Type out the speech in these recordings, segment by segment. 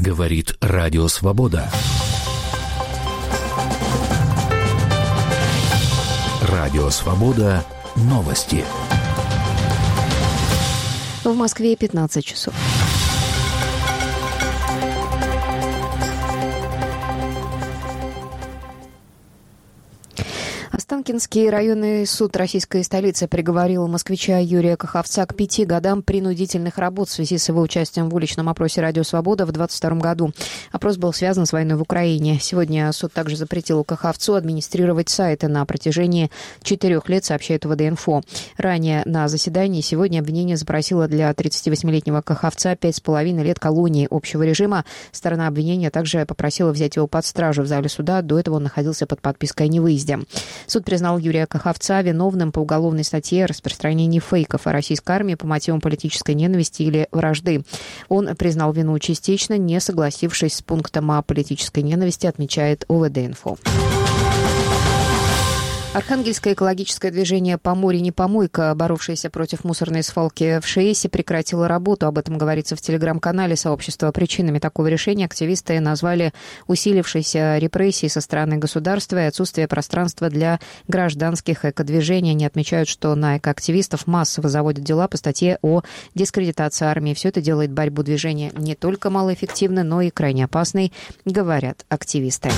Говорит Радио Свобода. Радио Свобода. Новости. В Москве 15 часов. Останкинский районный суд российской столицы приговорил москвича Юрия Каховца к 5 годам принудительных работ в связи с его участием в уличном опросе «Радио Свобода» в 2022 году. Опрос был связан с войной в Украине. Сегодня суд также запретил Каховцу администрировать сайты на протяжении 4 лет, сообщает УВД-Инфо. Ранее на заседании сегодня обвинение запросило для 38-летнего Каховца 5,5 лет колонии общего режима. Сторона обвинения также попросила взять его под стражу в зале суда. До этого он находился под подпиской о невыезде. Суд признал Юрия Каховца виновным по уголовной статье о распространении фейков о российской армии по мотивам политической ненависти или вражды. Он признал вину частично, не согласившись с пунктом о политической ненависти, отмечает УВД-Инфо. Архангельское экологическое движение «Поморье не помойка», боровшееся против мусорной свалки в ШИЭСе, прекратило работу. Об этом говорится в телеграм-канале сообщества. Причинами такого решения активисты назвали усилившиеся репрессии со стороны государства и отсутствие пространства для гражданских экодвижений. Они отмечают, что на экоактивистов массово заводят дела по статье о дискредитации армии. Все это делает борьбу движения не только малоэффективной, но и крайне опасной, говорят активисты.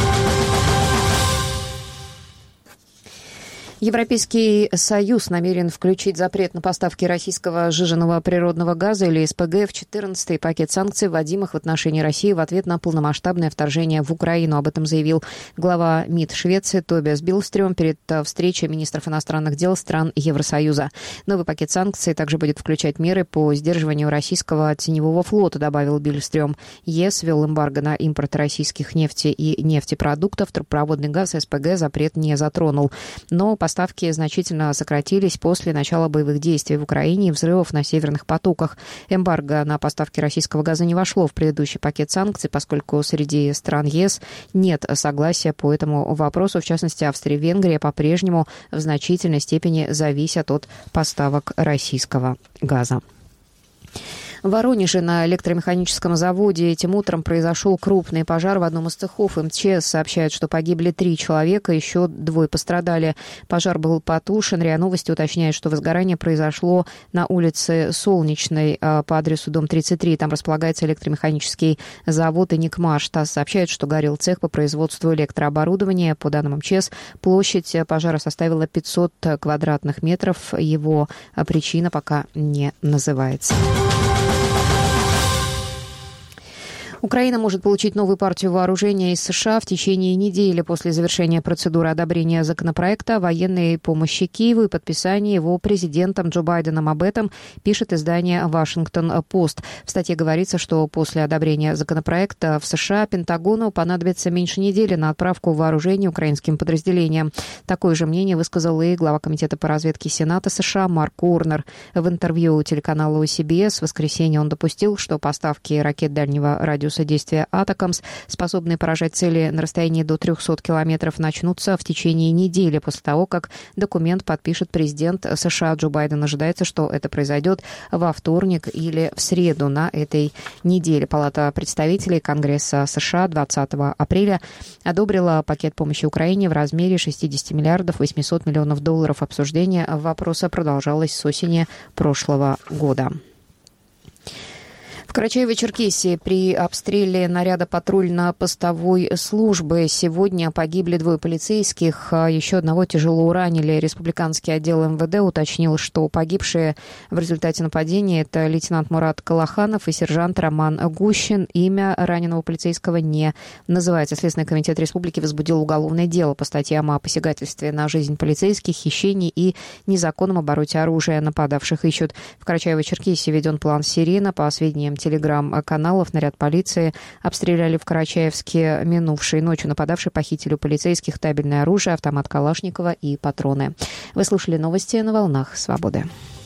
Европейский Союз намерен включить запрет на поставки российского сжиженного природного газа или СПГ в 14-й пакет санкций, вводимых в отношении России в ответ на полномасштабное вторжение в Украину. Об этом заявил глава МИД Швеции Тобиас Биллстрём перед встречей министров иностранных дел стран Евросоюза. Новый пакет санкций также будет включать меры по сдерживанию российского теневого флота, добавил Биллстрём. ЕС ввел эмбарго на импорт российских нефти и нефтепродуктов. Трубопроводный газ СПГ запрет не затронул. Но поставки значительно сократились после начала боевых действий в Украине и взрывов на северных потоках. Эмбарго на поставки российского газа не вошло в предыдущий пакет санкций, поскольку среди стран ЕС нет согласия по этому вопросу. В частности, Австрия и Венгрия по-прежнему в значительной степени зависят от поставок российского газа. В Воронеже на электромеханическом заводе этим утром произошел крупный пожар в одном из цехов. МЧС сообщает, что погибли 3 человека, еще 2 пострадали. Пожар был потушен. РИА Новости уточняет, что возгорание произошло на улице Солнечной по адресу дом 33. Там располагается электромеханический завод «Эникмаш». ТАСС сообщает, что горел цех по производству электрооборудования. По данным МЧС, площадь пожара составила 500 квадратных метров. Его причина пока не называется. Украина может получить новую партию вооружения из США в течение недели после завершения процедуры одобрения законопроекта о военной помощи Киеву и подписания его президентом Джо Байденом. Об этом пишет издание «Вашингтон-Пост». В статье говорится, что после одобрения законопроекта в США Пентагону понадобится меньше недели на отправку вооружения украинским подразделениям. Такое же мнение высказал и глава Комитета по разведке Сената США Марк Уорнер. В интервью телеканалу CBS в воскресенье он допустил, что поставки ракет дальнего радиуса действия «Атакамс», способные поражать цели на расстоянии до 300 километров, начнутся в течение недели после того, как документ подпишет президент США Джо Байден. Ожидается, что это произойдет во вторник или в среду на этой неделе. Палата представителей Конгресса США 20 апреля одобрила пакет помощи Украине в размере 60 миллиардов 800 миллионов долларов. Обсуждение вопроса продолжалось с осени прошлого года. В Карачаево-Черкесии при обстреле наряда патрульно-постовой службы сегодня погибли 2 полицейских, еще одного тяжело ранили. Республиканский отдел МВД уточнил, что погибшие в результате нападения — это лейтенант Мурат Калаханов и сержант Роман Гущин. Имя раненого полицейского не называется. Следственный комитет республики возбудил уголовное дело по статьям о посягательстве на жизнь полицейских, хищении и незаконном обороте оружия. Нападавших ищут. В Карачаево-Черкесии введен план «Сирена». По сведениям телеграм-каналов, наряд полиции обстреляли в Карачаевске минувшей ночью. Нападавшие похитили у полицейских табельное оружие, автомат Калашникова и патроны. Вы слушали новости на волнах Свободы.